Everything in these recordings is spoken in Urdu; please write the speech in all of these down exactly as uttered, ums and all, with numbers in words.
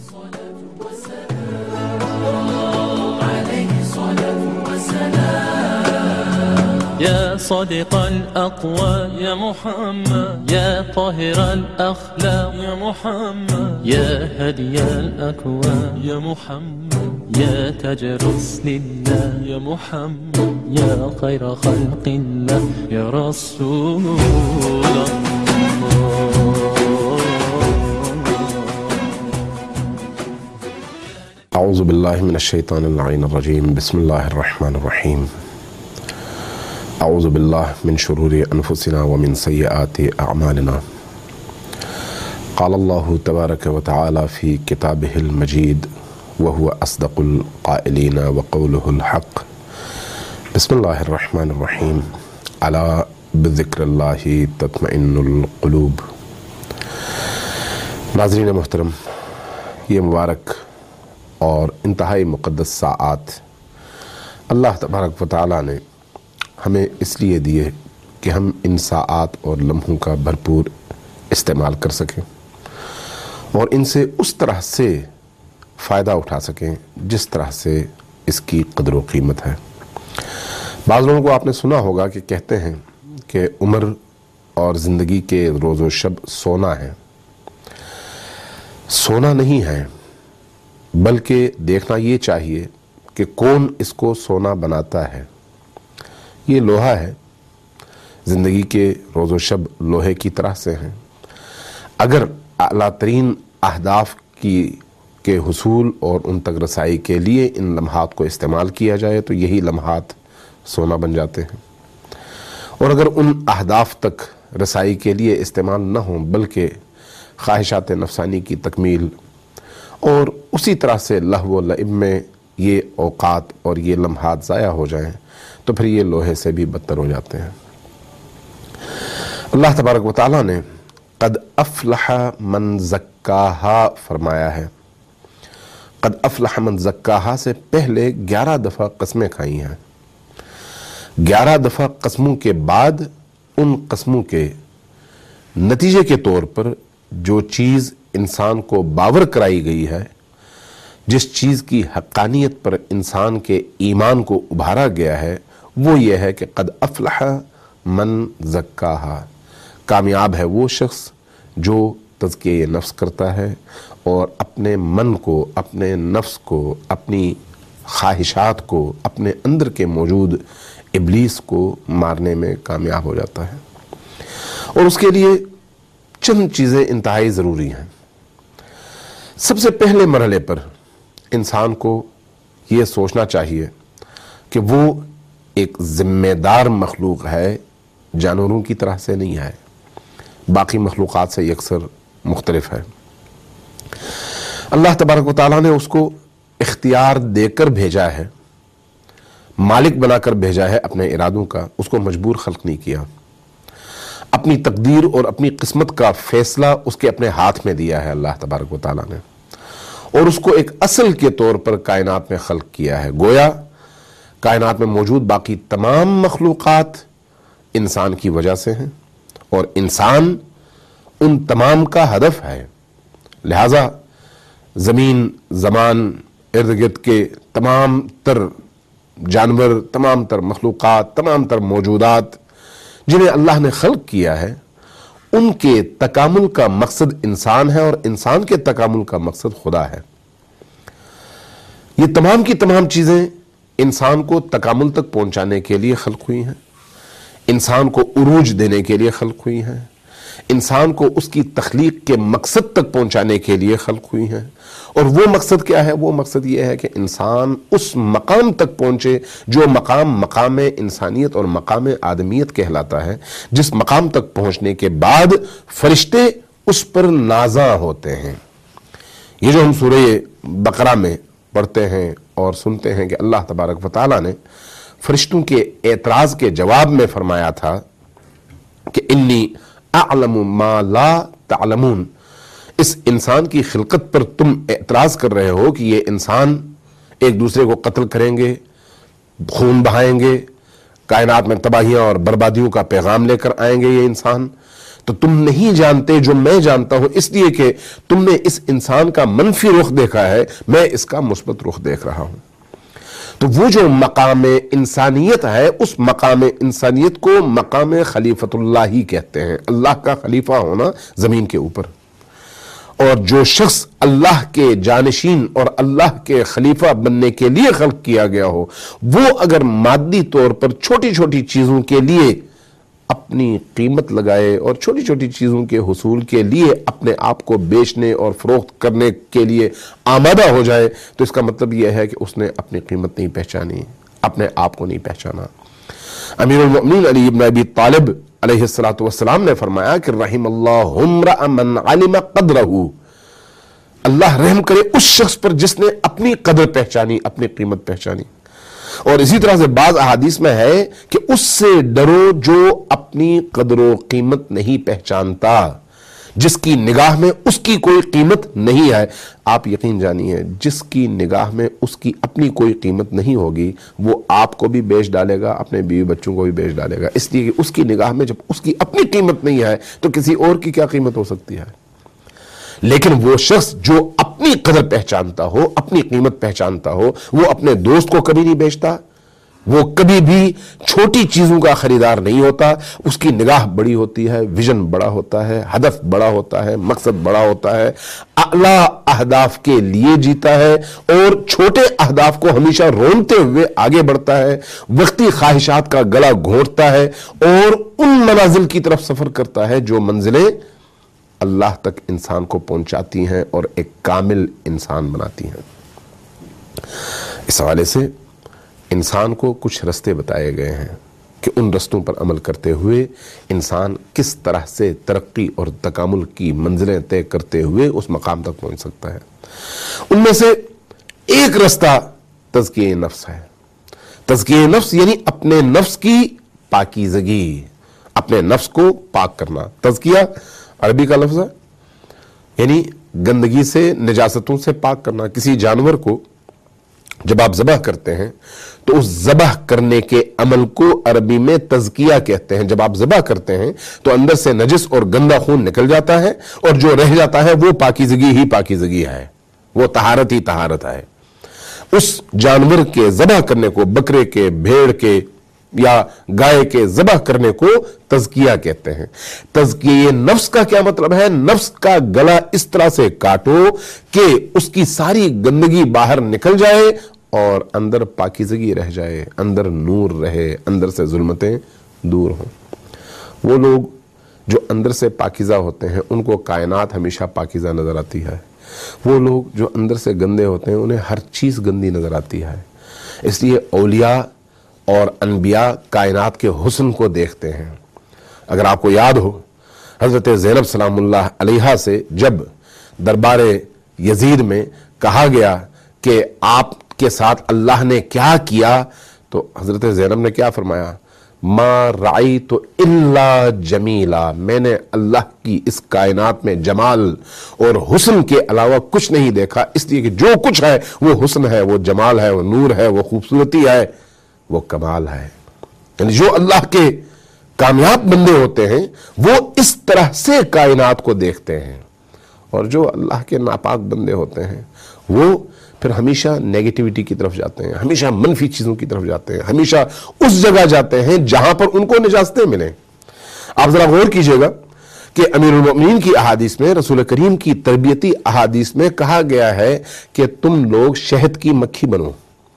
يا صادق الأقوال يا محمد، يا طاهر الأخلاق يا محمد، يا هدي الأكوان يا محمد، يا تاج رسل الله يا محمد، يا خير خلق الله يا رسول الله. أعوذ بالله من الشيطان اللعين الرجيم. بسم الله الرحمن الرحيم. أعوذ بالله من شرور أنفسنا ومن سيئات أعمالنا. قال الله تبارك وتعالى في كتابه المجيد وهو أصدق القائلين وقوله الحق. بسم الله الرحمن الرحيم. ألا بذكر الله تطمئن القلوب. ناظرین محترم، یہ مبارک اور انتہائی مقدس ساعات اللہ تبارک و تعالیٰ نے ہمیں اس لیے دیے کہ ہم ان ساعات اور لمحوں کا بھرپور استعمال کر سکیں اور ان سے اس طرح سے فائدہ اٹھا سکیں جس طرح سے اس کی قدر و قیمت ہے۔ بعض لوگوں کو آپ نے سنا ہوگا کہ کہتے ہیں کہ عمر اور زندگی کے روز و شب سونا ہے۔ سونا نہیں ہے، بلکہ دیکھنا یہ چاہیے کہ کون اس کو سونا بناتا ہے۔ یہ لوہا ہے، زندگی کے روز و شب لوہے کی طرح سے ہیں۔ اگر اعلیٰ ترین اہداف کی کے حصول اور ان تک رسائی کے لیے ان لمحات کو استعمال کیا جائے تو یہی لمحات سونا بن جاتے ہیں، اور اگر ان اہداف تک رسائی کے لیے استعمال نہ ہوں بلکہ خواہشات نفسانی کی تکمیل اور اسی طرح سے لہو و لعب میں یہ اوقات اور یہ لمحات ضائع ہو جائیں تو پھر یہ لوہے سے بھی بدتر ہو جاتے ہیں۔ اللہ تبارک و تعالیٰ نے قد افلح من زکاہا فرمایا ہے۔ قد افلح من زکاہا سے پہلے گیارہ دفعہ قسمیں کھائی ہیں۔ گیارہ دفعہ قسموں کے بعد ان قسموں کے نتیجے کے طور پر جو چیز انسان کو باور کرائی گئی ہے، جس چیز کی حقانیت پر انسان کے ایمان کو ابھارا گیا ہے، وہ یہ ہے کہ قد افلح من زکاہا، کامیاب ہے وہ شخص جو تزکیہ نفس کرتا ہے اور اپنے من کو، اپنے نفس کو، اپنی خواہشات کو، اپنے اندر کے موجود ابلیس کو مارنے میں کامیاب ہو جاتا ہے۔ اور اس کے لیے چند چیزیں انتہائی ضروری ہیں۔ سب سے پہلے مرحلے پر انسان کو یہ سوچنا چاہیے کہ وہ ایک ذمہ دار مخلوق ہے، جانوروں کی طرح سے نہیں ہے، باقی مخلوقات سے یکسر مختلف ہے۔ اللہ تبارک و تعالیٰ نے اس کو اختیار دے کر بھیجا ہے، مالک بنا کر بھیجا ہے اپنے ارادوں کا، اس کو مجبور خلق نہیں کیا۔ اپنی تقدیر اور اپنی قسمت کا فیصلہ اس کے اپنے ہاتھ میں دیا ہے اللہ تبارک و تعالیٰ نے، اور اس کو ایک اصل کے طور پر کائنات میں خلق کیا ہے۔ گویا کائنات میں موجود باقی تمام مخلوقات انسان کی وجہ سے ہیں اور انسان ان تمام کا ہدف ہے۔ لہذا زمین، زمان، ارد گرد کے تمام تر جانور، تمام تر مخلوقات، تمام تر موجودات جنہیں اللہ نے خلق کیا ہے، ان کے تکامل کا مقصد انسان ہے اور انسان کے تکامل کا مقصد خدا ہے۔ یہ تمام کی تمام چیزیں انسان کو تکامل تک پہنچانے کے لیے خلق ہوئی ہیں، انسان کو عروج دینے کے لیے خلق ہوئی ہیں، انسان کو اس کی تخلیق کے مقصد تک پہنچانے کے لیے خلق ہوئی ہیں۔ اور وہ مقصد کیا ہے؟ وہ مقصد یہ ہے کہ انسان اس مقام تک پہنچے جو مقام مقام انسانیت اور مقام آدمیت کہلاتا ہے، جس مقام تک پہنچنے کے بعد فرشتے اس پر نازاں ہوتے ہیں۔ یہ جو ہم سورہ بقرہ میں پڑھتے ہیں اور سنتے ہیں کہ اللہ تبارک و تعالیٰ نے فرشتوں کے اعتراض کے جواب میں فرمایا تھا کہ انی اعلم ما لا تعلمون، اس انسان کی خلقت پر تم اعتراض کر رہے ہو کہ یہ انسان ایک دوسرے کو قتل کریں گے، خون بہائیں گے، کائنات میں تباہیاں اور بربادیوں کا پیغام لے کر آئیں گے یہ انسان، تو تم نہیں جانتے جو میں جانتا ہوں، اس لیے کہ تم نے اس انسان کا منفی رخ دیکھا ہے، میں اس کا مثبت رخ دیکھ رہا ہوں۔ تو وہ جو مقام انسانیت ہے، اس مقام انسانیت کو مقام خلیفۃ اللہ ہی کہتے ہیں، اللہ کا خلیفہ ہونا زمین کے اوپر۔ اور جو شخص اللہ کے جانشین اور اللہ کے خلیفہ بننے کے لیے خلق کیا گیا ہو، وہ اگر مادی طور پر چھوٹی چھوٹی چیزوں کے لیے اپنی قیمت لگائے اور چھوٹی چھوٹی چیزوں کے حصول کے لیے اپنے آپ کو بیچنے اور فروخت کرنے کے لیے آمادہ ہو جائے، تو اس کا مطلب یہ ہے کہ اس نے اپنی قیمت نہیں پہچانی، اپنے آپ کو نہیں پہچانا۔ امیر المؤمنین علی ابن ابی طالب علیہ السلام نے فرمایا کہ رحم اللہ امرأ من علم قدرہ، اللہ رحم کرے اس شخص پر جس نے اپنی قدر پہچانی، اپنی قیمت پہچانی۔ اور اسی طرح سے بعض احادیث میں ہے کہ اس سے ڈرو جو اپنی قدر و قیمت نہیں پہچانتا، جس کی نگاہ میں اس کی کوئی قیمت نہیں ہے۔ آپ یقین جانیے، جس کی نگاہ میں اس کی اپنی کوئی قیمت نہیں ہوگی، وہ آپ کو بھی بیچ ڈالے گا، اپنے بیوی بچوں کو بھی بیچ ڈالے گا، اس لیے کہ اس کی نگاہ میں جب اس کی اپنی قیمت نہیں ہے تو کسی اور کی کیا قیمت ہو سکتی ہے۔ لیکن وہ شخص جو اپنی قدر پہچانتا ہو، اپنی قیمت پہچانتا ہو، وہ اپنے دوست کو کبھی نہیں بیچتا، وہ کبھی بھی چھوٹی چیزوں کا خریدار نہیں ہوتا، اس کی نگاہ بڑی ہوتی ہے، ویژن بڑا ہوتا ہے، ہدف بڑا ہوتا ہے، مقصد بڑا ہوتا ہے، اعلیٰ اہداف کے لیے جیتا ہے اور چھوٹے اہداف کو ہمیشہ رونتے ہوئے آگے بڑھتا ہے، وقتی خواہشات کا گلا گھونٹتا ہے اور ان منازل کی طرف سفر کرتا ہے جو منزلیں اللہ تک انسان کو پہنچاتی ہیں اور ایک کامل انسان بناتی ہیں۔ اس حوالے سے انسان کو کچھ رستے بتائے گئے ہیں کہ ان رستوں پر عمل کرتے ہوئے انسان کس طرح سے ترقی اور تکامل کی منزلیں طے کرتے ہوئے اس مقام تک پہنچ سکتا ہے۔ ان میں سے ایک رستہ تزکیہ نفس ہے۔ تزکیہ نفس یعنی اپنے نفس کی پاکیزگی، اپنے نفس کو پاک کرنا۔ تزکیہ عربی کا لفظ ہے، یعنی گندگی سے، نجاستوں سے پاک کرنا۔ کسی جانور کو جب آپ ذبح کرتے ہیں تو اس ذبح کرنے کے عمل کو عربی میں تزکیہ کہتے ہیں۔ جب آپ ذبح کرتے ہیں تو اندر سے نجس اور گندا خون نکل جاتا ہے اور جو رہ جاتا ہے وہ پاکیزگی ہی پاکیزگی ہے، وہ طہارت ہی طہارت ہے۔ اس جانور کے ذبح کرنے کو، بکرے کے، بھیڑ کے یا گائے کے ذبح کرنے کو تزکیہ کہتے ہیں۔ تزکیہ نفس کا کیا مطلب ہے؟ نفس کا گلا اس طرح سے کاٹو کہ اس کی ساری گندگی باہر نکل جائے اور اندر پاکیزگی رہ جائے، اندر نور رہے، اندر سے ظلمتیں دور ہوں۔ وہ لوگ جو اندر سے پاکیزہ ہوتے ہیں ان کو کائنات ہمیشہ پاکیزہ نظر آتی ہے۔ وہ لوگ جو اندر سے گندے ہوتے ہیں انہیں ہر چیز گندی نظر آتی ہے۔ اس لیے اولیاء اور انبیاء کائنات کے حسن کو دیکھتے ہیں۔ اگر آپ کو یاد ہو، حضرت زینب سلام اللہ علیہا سے جب دربار یزید میں کہا گیا کہ آپ کے ساتھ اللہ نے کیا کیا، تو حضرت زینب نے کیا فرمایا؟ ما رأیت الا جمیلا، میں نے اللہ کی اس کائنات میں جمال اور حسن کے علاوہ کچھ نہیں دیکھا، اس لیے کہ جو کچھ ہے وہ حسن ہے، وہ جمال ہے، وہ نور ہے، وہ خوبصورتی ہے، وہ کمال ہے۔ یعنی جو اللہ کے کامیاب بندے ہوتے ہیں وہ اس طرح سے کائنات کو دیکھتے ہیں، اور جو اللہ کے ناپاک بندے ہوتے ہیں وہ پھر ہمیشہ نیگیٹیوٹی کی طرف جاتے ہیں، ہمیشہ منفی چیزوں کی طرف جاتے ہیں، ہمیشہ اس جگہ جاتے ہیں جہاں پر ان کو نجاستیں ملیں۔ آپ ذرا غور کیجئے گا کہ امیر المؤمنین کی احادیث میں، رسول کریم کی تربیتی احادیث میں کہا گیا ہے کہ تم لوگ شہد کی مکھی بنو۔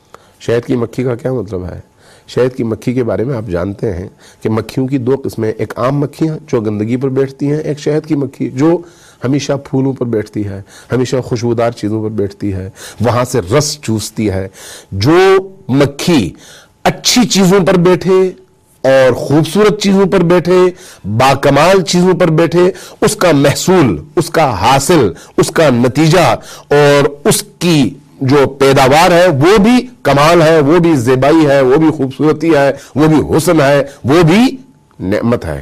شہد کی مکھی کا کیا مطلب ہے؟ شہد کی مکھی کے بارے میں آپ جانتے ہیں کہ مکھیوں کی دو قسمیں، ایک عام مکھیاں جو گندگی پر بیٹھتی ہیں، ایک شہد کی مکھی جو ہمیشہ پھولوں پر بیٹھتی ہے، ہمیشہ خوشبودار چیزوں پر بیٹھتی ہے، وہاں سے رس چوستی ہے۔ جو مکھی اچھی چیزوں پر بیٹھے اور خوبصورت چیزوں پر بیٹھے، باکمال چیزوں پر بیٹھے، اس کا محصول، اس کا حاصل، اس کا نتیجہ اور اس کی جو پیداوار ہے وہ بھی کمال ہے، وہ بھی زیبائی ہے، وہ بھی خوبصورتی ہے، وہ بھی حسن ہے، وہ بھی نعمت ہے۔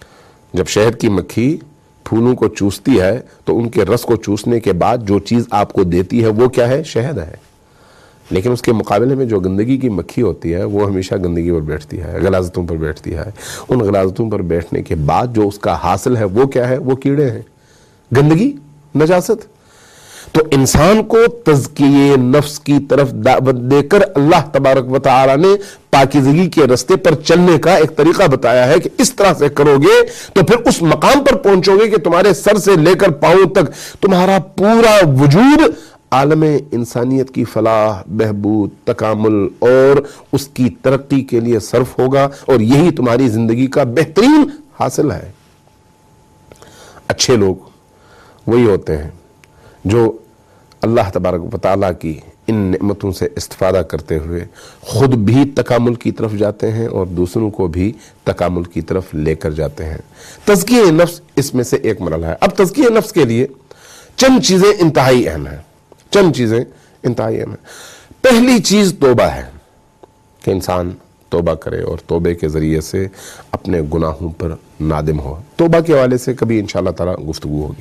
جب شہد کی مکھی پھولوں کو چوستی ہے تو ان کے رس کو چوسنے کے بعد جو چیز آپ کو دیتی ہے وہ کیا ہے؟ شہد ہے۔ لیکن اس کے مقابلے میں جو گندگی کی مکھی ہوتی ہے وہ ہمیشہ گندگی پر بیٹھتی ہے، غلاظتوں پر بیٹھتی ہے. ان غلاظتوں پر بیٹھنے کے بعد جو اس کا حاصل ہے وہ کیا ہے؟ وہ کیڑے ہیں، گندگی، نجاست. تو انسان کو تزکیے نفس کی طرف دعوت دے کر اللہ تبارک و تعالی نے پاکیزگی کے رستے پر چلنے کا ایک طریقہ بتایا ہے کہ اس طرح سے کرو گے تو پھر اس مقام پر پہنچو گے کہ تمہارے سر سے لے کر پاؤں تک تمہارا پورا وجود عالم انسانیت کی فلاح، بہبود، تکامل اور اس کی ترقی کے لیے صرف ہوگا، اور یہی تمہاری زندگی کا بہترین حاصل ہے. اچھے لوگ وہی ہوتے ہیں جو اللہ تبارک و تعالیٰ کی ان نعمتوں سے استفادہ کرتے ہوئے خود بھی تکامل کی طرف جاتے ہیں اور دوسروں کو بھی تکامل کی طرف لے کر جاتے ہیں. تزکیہ نفس اس میں سے ایک مرحلہ ہے. اب تزکیہ نفس کے لیے چند چیزیں انتہائی اہم ہیں، چند چیزیں انتہائی اہم ہیں. پہلی چیز توبہ ہے کہ انسان توبہ کرے اور توبے کے ذریعے سے اپنے گناہوں پر نادم ہو. توبہ کے حوالے سے کبھی انشاءاللہ تعالی گفتگو ہوگی.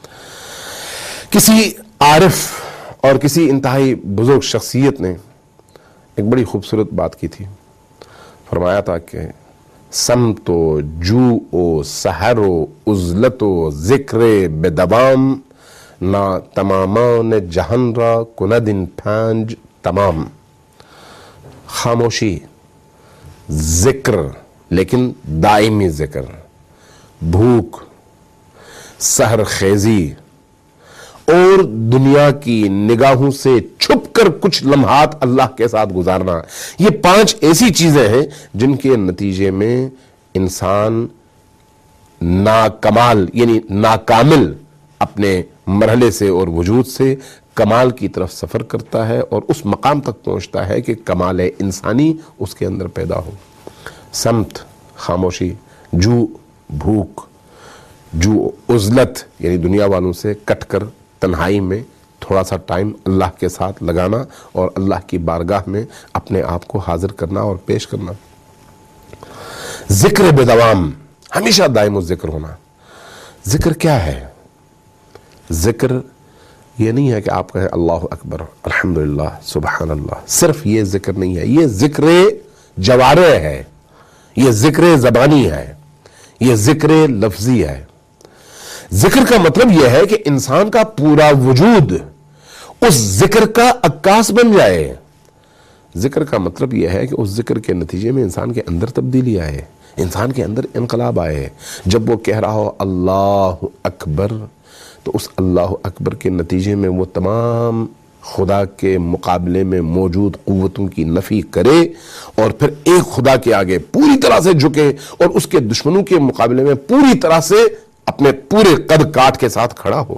کسی عارف اور کسی انتہائی بزرگ شخصیت نے ایک بڑی خوبصورت بات کی تھی. فرمایا تھا کہ سمت و جو و سحر و عزلت و ذکر بدوام نا تمامان جہن را کندن پنج تمام. خاموشی، ذکر لیکن دائمی ذکر، بھوک، سحر خیزی اور دنیا کی نگاہوں سے چھپ کر کچھ لمحات اللہ کے ساتھ گزارنا، یہ پانچ ایسی چیزیں ہیں جن کے نتیجے میں انسان ناکمال یعنی ناکامل اپنے مرحلے سے اور وجود سے کمال کی طرف سفر کرتا ہے اور اس مقام تک پہنچتا ہے کہ کمال انسانی اس کے اندر پیدا ہو. سمت خاموشی، جو بھوک، جو عزلت یعنی دنیا والوں سے کٹ کر تنہائی میں تھوڑا سا ٹائم اللہ کے ساتھ لگانا اور اللہ کی بارگاہ میں اپنے آپ کو حاضر کرنا اور پیش کرنا. ذکر بدوام، ہمیشہ دائم الذکر ہونا. ذکر کیا ہے؟ ذکر یہ نہیں ہے کہ آپ کہیں اللہ اکبر، الحمدللہ، سبحان اللہ. صرف یہ ذکر نہیں ہے، یہ ذکر جوارح ہے، یہ ذکر زبانی ہے، یہ ذکر لفظی ہے. ذکر کا مطلب یہ ہے کہ انسان کا پورا وجود اس ذکر کا عکاس بن جائے. ذکر کا مطلب یہ ہے کہ اس ذکر کے نتیجے میں انسان کے اندر تبدیلی آئے، انسان کے اندر انقلاب آئے. جب وہ کہہ رہا ہو اللہ اکبر تو اس اللہ اکبر کے نتیجے میں وہ تمام خدا کے مقابلے میں موجود قوتوں کی نفی کرے اور پھر ایک خدا کے آگے پوری طرح سے جھکے اور اس کے دشمنوں کے مقابلے میں پوری طرح سے اپنے پورے قد کاٹ کے ساتھ کھڑا ہو.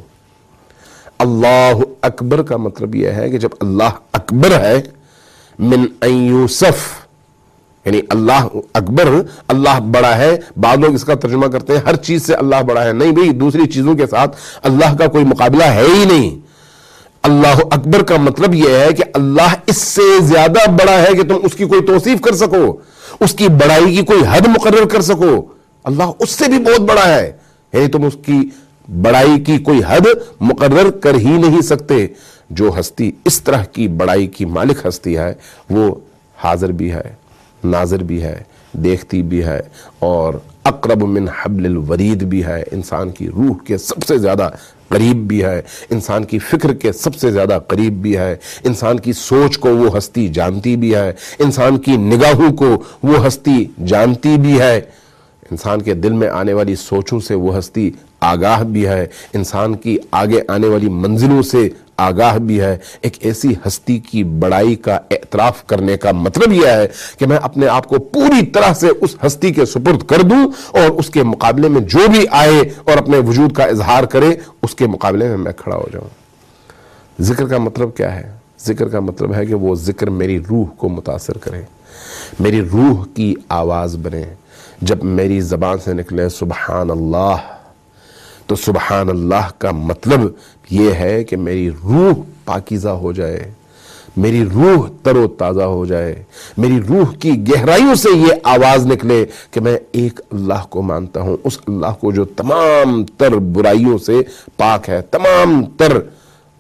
اللہ اکبر کا مطلب یہ ہے کہ جب اللہ اکبر ہے من ان یوسف یعنی اللہ اکبر، اللہ بڑا ہے. بعض لوگ اس کا ترجمہ کرتے ہیں ہر چیز سے اللہ بڑا ہے. نہیں بھئی، دوسری چیزوں کے ساتھ اللہ کا کوئی مقابلہ ہے ہی نہیں. اللہ اکبر کا مطلب یہ ہے کہ اللہ اس سے زیادہ بڑا ہے کہ تم اس کی کوئی توصیف کر سکو، اس کی بڑائی کی کوئی حد مقرر کر سکو. اللہ اس سے بھی بہت بڑا ہے، یعنی تم اس کی بڑائی کی کوئی حد مقرر کر ہی نہیں سکتے. جو ہستی اس طرح کی بڑائی کی مالک ہستی ہے وہ حاضر بھی ہے، ناظر بھی ہے، دیکھتی بھی ہے اور اقرب من حبل الورید بھی ہے. انسان کی روح کے سب سے زیادہ قریب بھی ہے، انسان کی فکر کے سب سے زیادہ قریب بھی ہے. انسان کی سوچ کو وہ ہستی جانتی بھی ہے، انسان کی نگاہوں کو وہ ہستی جانتی بھی ہے، انسان کے دل میں آنے والی سوچوں سے وہ ہستی آگاہ بھی ہے، انسان کی آگے آنے والی منزلوں سے آگاہ بھی ہے. ایک ایسی ہستی کی بڑائی کا اعتراف کرنے کا مطلب یہ ہے کہ میں اپنے آپ کو پوری طرح سے اس ہستی کے سپرد کر دوں اور اس کے مقابلے میں جو بھی آئے اور اپنے وجود کا اظہار کرے اس کے مقابلے میں میں کھڑا ہو جاؤں. ذکر کا مطلب کیا ہے؟ ذکر کا مطلب ہے کہ وہ ذکر میری روح کو متاثر کرے، میری روح کی آواز بنے. جب میری زبان سے نکلے سبحان اللہ تو سبحان اللہ کا مطلب یہ ہے کہ میری روح پاکیزہ ہو جائے، میری روح تر و تازہ ہو جائے، میری روح کی گہرائیوں سے یہ آواز نکلے کہ میں ایک اللہ کو مانتا ہوں، اس اللہ کو جو تمام تر برائیوں سے پاک ہے، تمام تر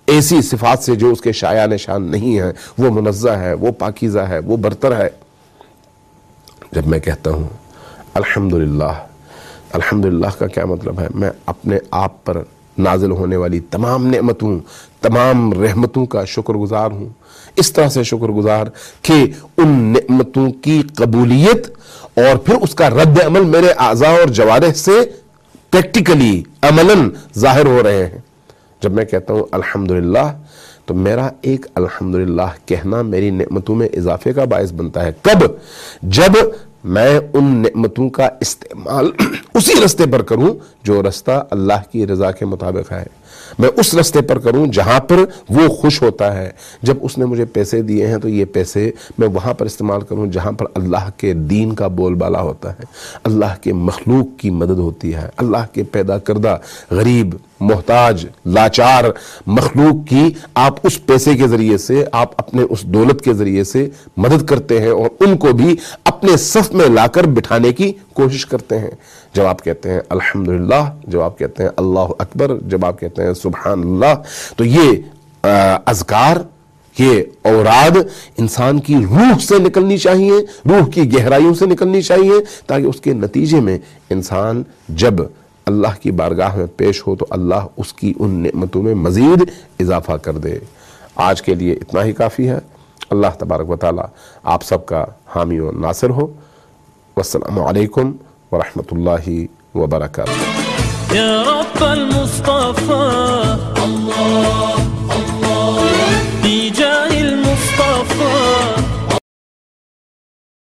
ایسی صفات سے جو اس کے شایع نشان نہیں ہے، وہ منزہ ہے، وہ پاکیزہ ہے، وہ برتر ہے۔ جب میں کہتا ہوں الحمدللہ، الحمدللہ کا کیا مطلب ہے؟ میں اپنے آپ پر نازل ہونے والی تمام نعمتوں، تمام رحمتوں کا شکر گزار ہوں، اس طرح سے شکر گزار کہ ان نعمتوں کی قبولیت اور پھر اس کا رد عمل میرے اعضاء اور جوارح سے پریکٹیکلی عملاً ظاہر ہو رہے ہیں۔ جب میں کہتا ہوں الحمدللہ تو میرا ایک الحمدللہ کہنا میری نعمتوں میں اضافے کا باعث بنتا ہے۔ کب؟ جب میں ان نعمتوں کا استعمال اسی رستے پر کروں جو رستہ اللہ کی رضا کے مطابق ہے، میں اس رستے پر کروں جہاں پر وہ خوش ہوتا ہے۔ جب اس نے مجھے پیسے دیے ہیں تو یہ پیسے میں وہاں پر استعمال کروں جہاں پر اللہ کے دین کا بول بالا ہوتا ہے، اللہ کے مخلوق کی مدد ہوتی ہے، اللہ کے پیدا کردہ غریب، محتاج، لاچار مخلوق کی آپ اس پیسے کے ذریعے سے، آپ اپنے اس دولت کے ذریعے سے مدد کرتے ہیں اور ان کو بھی اپنے صف میں لا کر بٹھانے کی کوشش کرتے ہیں۔ جب آپ کہتے ہیں الحمدللہ، جب آپ کہتے ہیں اللہ اکبر، جب آپ کہتے ہیں سبحان اللہ، تو یہ اذکار، یہ اوراد انسان کی روح سے نکلنی چاہیے، روح کی گہرائیوں سے نکلنی چاہیے، تاکہ اس کے نتیجے میں انسان جب اللہ کی بارگاہ میں پیش ہو تو اللہ اس کی ان نعمتوں میں مزید اضافہ کر دے۔ آج کے لیے اتنا ہی کافی ہے۔ اللہ تبارک و تعالی آپ سب کا حامی و ناصر ہو۔ والسلام علیکم ورحمۃ اللہ وبرکاتہ۔ يا رب المصطفى الله